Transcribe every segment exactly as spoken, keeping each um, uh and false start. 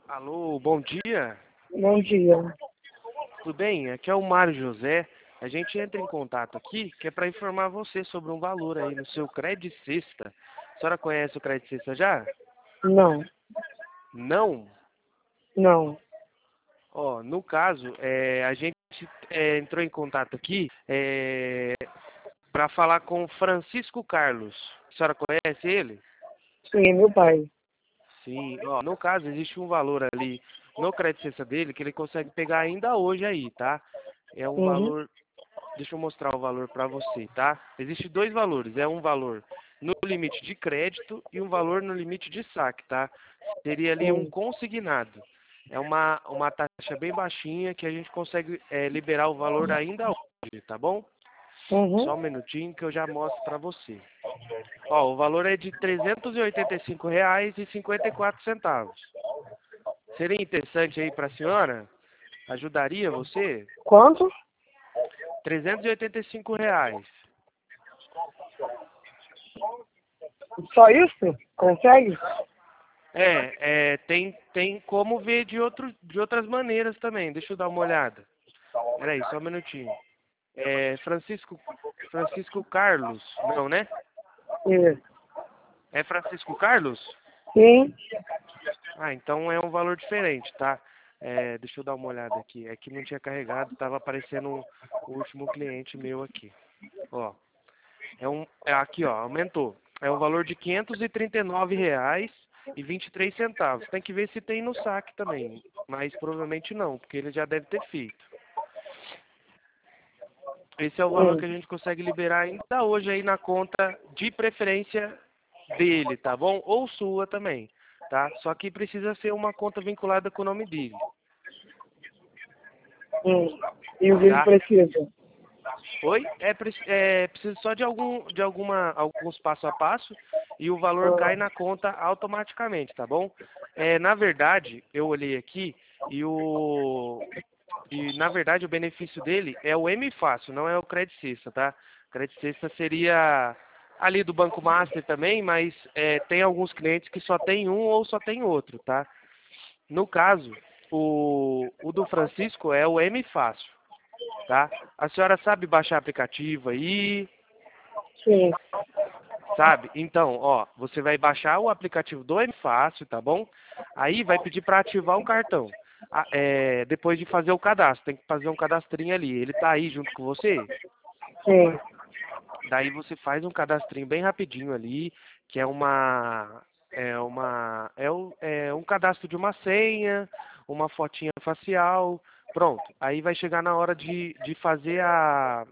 Alô, bom dia. Bom dia. Tudo bem? Aqui é o Mário José. A gente entra em contato aqui, que é para informar você sobre um valor aí no seu Credit Sexta. A senhora conhece o Credit Sexta já? Não, Não? não. Ó, no caso, é, a gente é, entrou em contato aqui é, para falar com o Francisco Carlos. A senhora conhece ele? Sim, é meu pai. Sim. Ó, no caso, existe um valor ali no Credit Sexta dele que ele consegue pegar ainda hoje aí, tá? É um Uhum. valor. Deixa eu mostrar o valor para você, tá? Existem dois valores. É um valor no limite de crédito e um valor no limite de saque, tá? Seria ali um Sim. consignado. É uma, uma taxa bem baixinha que a gente consegue é, liberar o valor ainda hoje, tá bom? Uhum. Só um minutinho que eu já mostro para você. Ó, o valor é de trezentos e oitenta e cinco reais e cinquenta e quatro centavos. Seria interessante aí para a senhora? Ajudaria você? Quanto? trezentos e oitenta e cinco reais. Só isso? Consegue? É, é, tem, tem como ver de, outro, de outras maneiras também. Deixa eu dar uma olhada. Peraí, só um minutinho. É Francisco, Francisco Carlos, não, né? Isso. É Francisco Carlos? Sim. Ah, então é um valor diferente, tá? É, deixa eu dar uma olhada aqui. É que não tinha carregado, estava aparecendo o último cliente meu aqui. Ó, é um, é aqui, ó, aumentou. É um valor de quinhentos e trinta e nove reais e vinte e três centavos. Tem que ver se tem no saque também, mas provavelmente não, porque ele já deve ter feito. Esse é o valor Hum. que a gente consegue liberar ainda hoje aí na conta de preferência dele, tá bom? Ou sua também, tá? Só que precisa ser uma conta vinculada com o nome dele, Hum. E o que ele tá? precisa? Oi? É, preci- é preciso só de algum, de alguma, alguns passo a passo e o valor cai Ah, na conta automaticamente, tá bom? É, na verdade, eu olhei aqui e o e na verdade o benefício dele é o M Fácil, não é o Credit Sexta, tá? Credit Sexta seria ali do Banco Master também, mas é, tem alguns clientes que só tem um ou só tem outro, tá? No caso, o, o do Francisco é o M Fácil, tá? A senhora sabe baixar aplicativo aí, sim. sabe? Então, ó, você vai baixar o aplicativo do M Fácil, tá bom? Aí vai pedir para ativar o cartão. Ah, é, depois de fazer o cadastro, tem que fazer um cadastrinho ali. Ele tá aí junto com você? Sim. Daí você faz um cadastrinho bem rapidinho ali, que é uma é uma é, o- é um cadastro de uma senha, uma fotinha facial, pronto. Aí vai chegar na hora de, de fazer a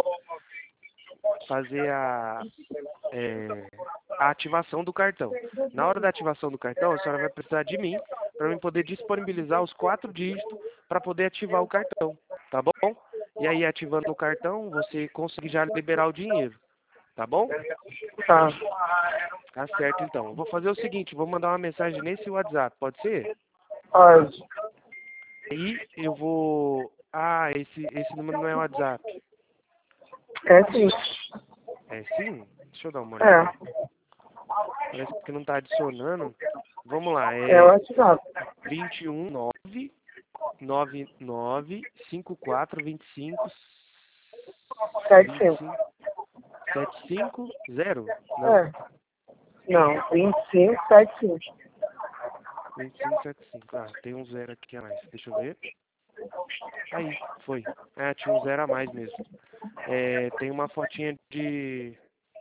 fazer a é, a ativação do cartão. Na hora da ativação do cartão, a senhora vai precisar de mim para mim poder disponibilizar os quatro dígitos para poder ativar o cartão, tá bom? E aí ativando o cartão, você consegue já liberar o dinheiro, tá bom? Tá. Tá certo, então. Eu vou fazer o seguinte, vou mandar uma mensagem nesse WhatsApp, pode ser? Pode. Aí eu vou... Ah, esse, esse número não é WhatsApp. É sim. É sim? Deixa eu dar uma olhada. É. Parece que não tá adicionando. Vamos lá, É o é WhatsApp. vinte e um nove nove nove cinco quatro vinte e cinco Sete vinte e cinco. cinco sete cinco zero? Não, É. Não, vinte e cinco, sete cinco. vinte e cinco setenta e cinco. Ah, tem um zero aqui a mais. Deixa eu ver. Aí, foi. Ah, tinha um zero a mais mesmo. É, tem uma fotinha de.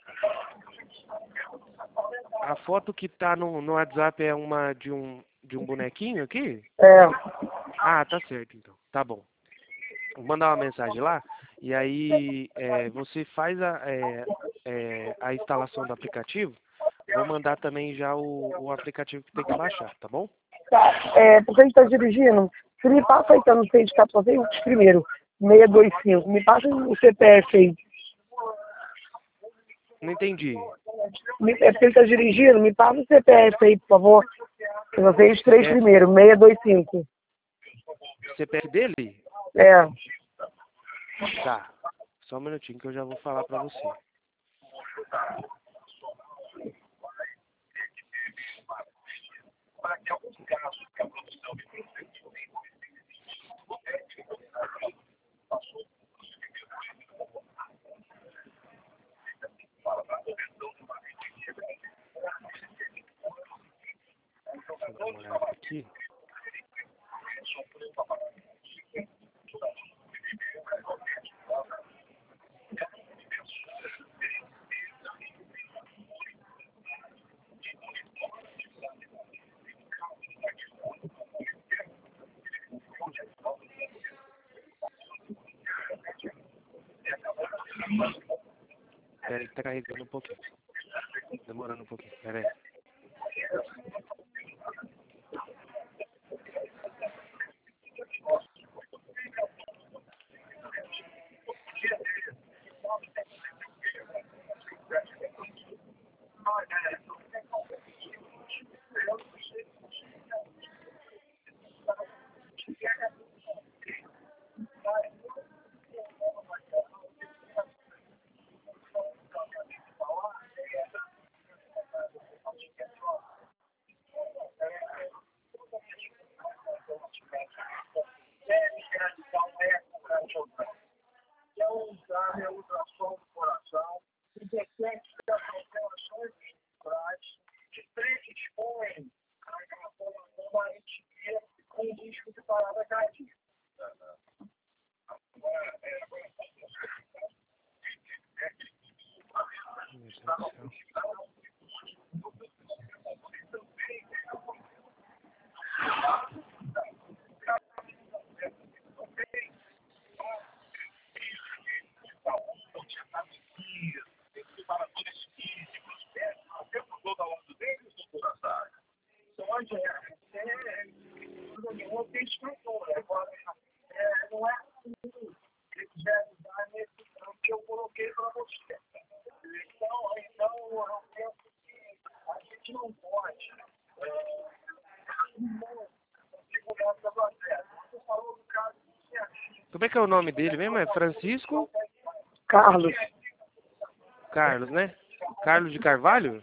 A foto que tá no, no WhatsApp é uma de um de um bonequinho aqui? É. Ah, tá certo então. Tá bom. Vou mandar uma mensagem lá e aí é, você faz a, é, é, a instalação do aplicativo. Vou mandar também já o, o aplicativo que tem que baixar, tá bom? Tá. É, porque a gente tá dirigindo. Se me passa aí, então, não sei de cá, só tem os primeiro. seiscentos e vinte e cinco. Me passa o C P F aí. Não entendi. Me- É porque ele tá dirigindo. Me passa o C P F aí, por favor. Eu sei os três C P F, primeiros. seiscentos e vinte e cinco. C P F dele? É. Tá. Só um minutinho que eu já vou falar pra você. uma olhada aqui. Pera aí que tá carregando um pouquinho. Demorando um pouquinho, pera aí. Como é que é o nome dele mesmo? É Francisco? Carlos. Carlos, né? Carlos de Carvalho?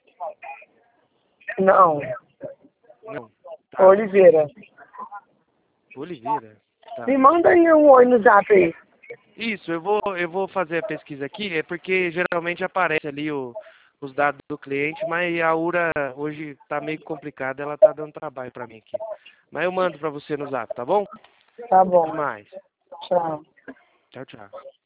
Não. Não. Tá. Oliveira. Oliveira. Tá. Me manda aí um oi no zap aí. Isso, eu vou, eu vou fazer a pesquisa aqui, é porque geralmente aparece ali o, os dados do cliente, mas a URA hoje tá meio complicada, ela tá dando trabalho pra mim aqui. Mas eu mando pra você no zap, tá bom? Tá bom. Até mais. Tchau. Tchau, tchau.